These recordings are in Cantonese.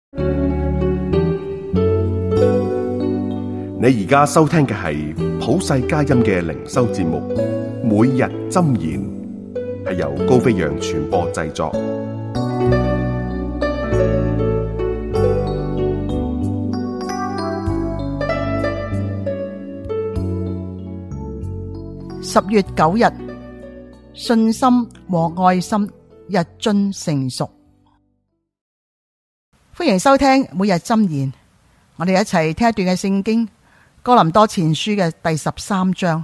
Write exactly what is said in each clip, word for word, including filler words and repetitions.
你而家收聽嘅係普世佳音嘅靈修節目，每日箴言，係由高飛揚傳播製作。 十月九日，信心和愛心日進成熟。歡迎收聽每日箴言，我哋一齊聽一段嘅聖經，哥林多前書嘅第十三章。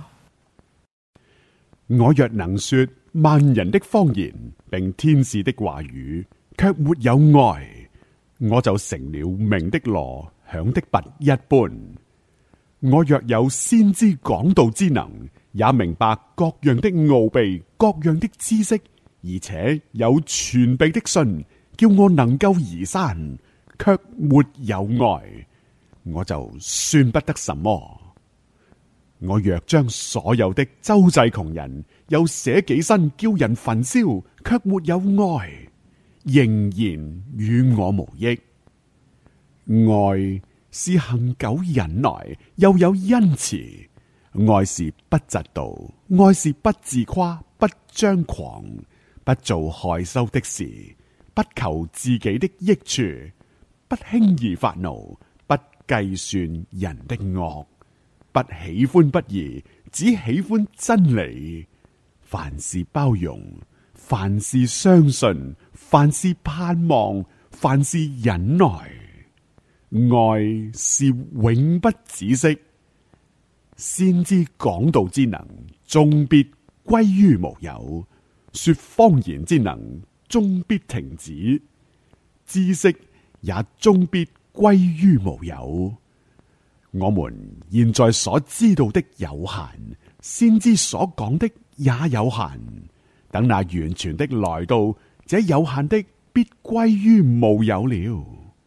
我若能說萬人的方言，並天使的話語，卻沒有愛，我就成了鳴的鑼，響的鈸一般。我若有先知講道之能，也明白各樣的奧秘，各樣的知識，而且有全備的信，叫我能夠移山，卻沒有愛，我就算不得什麼。我若將所有的周濟窮人，又捨己身叫人焚燒，卻沒有愛，仍然與我無益。愛是恒久忍耐，又有恩慈。愛是不嫉妒，愛是不自誇，不張狂，不做害羞的事，不求自己的益處，不輕易發怒，不計算人的惡，不喜歡不義，只喜歡真理。凡事包容，凡事相信，凡事盼望，凡事忍耐。愛是永不止息。先知講道之能，終必歸於無有；說方言之能，終必停止；知識也終必歸於無有。我們現在所知道的有限，先知所講的也有限。等那完全的來到，這有限的必歸於無有了。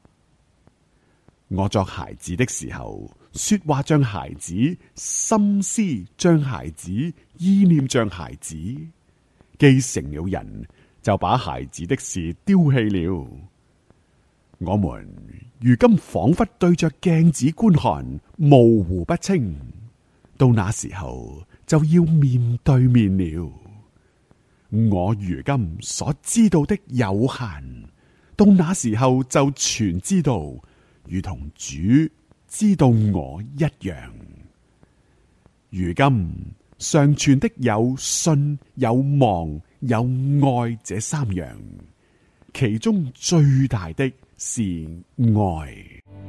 我作孩子的時候，說話像孩子，心思像孩子，意念像孩子。既成了人，就把孩子的事丟棄了。我們如今仿佛對着鏡子觀看，模糊不清。到那時候，就要面對面了。我如今所知道的有限，到那時候就全知道，如同主知道我一樣。如今常存的有信、有望、有愛這三樣，其中最大的是愛。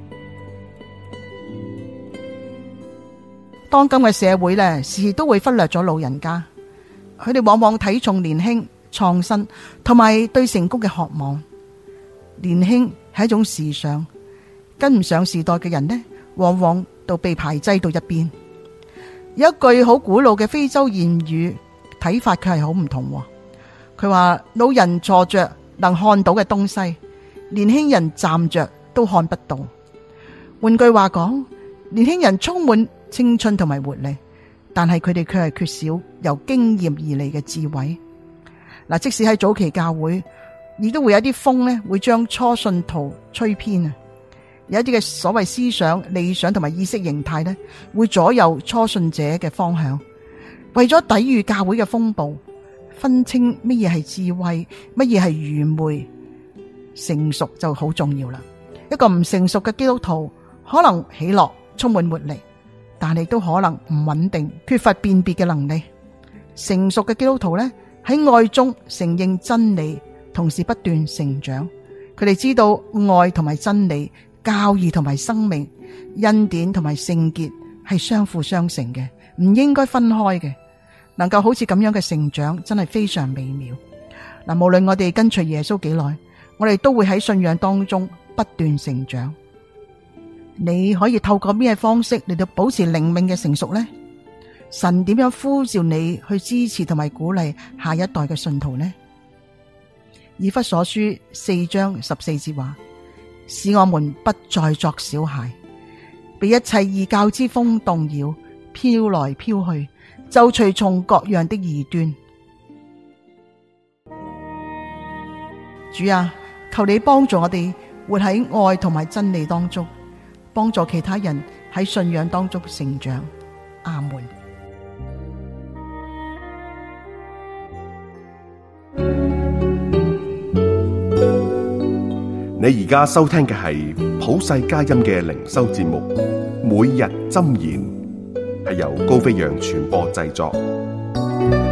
當今嘅社會呢，時時都會忽略咗老人家，佢哋往往睇重年輕、創新同埋對成功嘅渴望。年輕係一種時尚，跟唔上時代嘅人呢，往往都被排擠到一邊。有一句好古老嘅非洲諺語，睇法佢係好唔同。佢話老人坐着能看到嘅東西，年輕人站着都看不到。換句話講，年輕人充滿青春同埋活力，但係佢哋卻係缺少由經驗而嚟嘅智慧。嗱，即使喺早期教會，亦都會有啲風呢，會將初信徒吹偏啊。有一啲嘅所謂思想、理想同埋意識形態呢，會左右初信者嘅方向。為咗抵禦教會嘅風暴，分清乜嘢係智慧，乜嘢係愚昧，成熟就好重要啦。一個唔成熟嘅基督徒，可能喜樂、充滿活力，但係都可能唔穩定，缺乏辨別嘅能力。成熟嘅基督徒呢，喺愛中承認真理，同時不斷成長。佢哋知道愛同埋真理、教義同埋生命、恩典同埋聖潔係相輔相成嘅，唔應該分開嘅。能夠好似咁樣嘅成長，真係非常美妙。嗱，無論我哋跟隨耶穌幾耐，我哋都會喺信仰當中不斷成長。你可以透過咩方式嚟到保持靈命嘅成熟呢？神點樣呼召你去支持同埋鼓勵下一代嘅信徒呢？以弗所書四章十四節話，使我們不再作小孩，被一切異教之風動搖，飄來飄去，就隨從各樣的異端。主啊，求你幫助我哋活喺愛同埋真理當中，幫助其他人喺信仰當中成長。阿門。 你而家收聽嘅係普世佳音嘅靈修節目《每日箴言》，係由高飛揚傳播製作。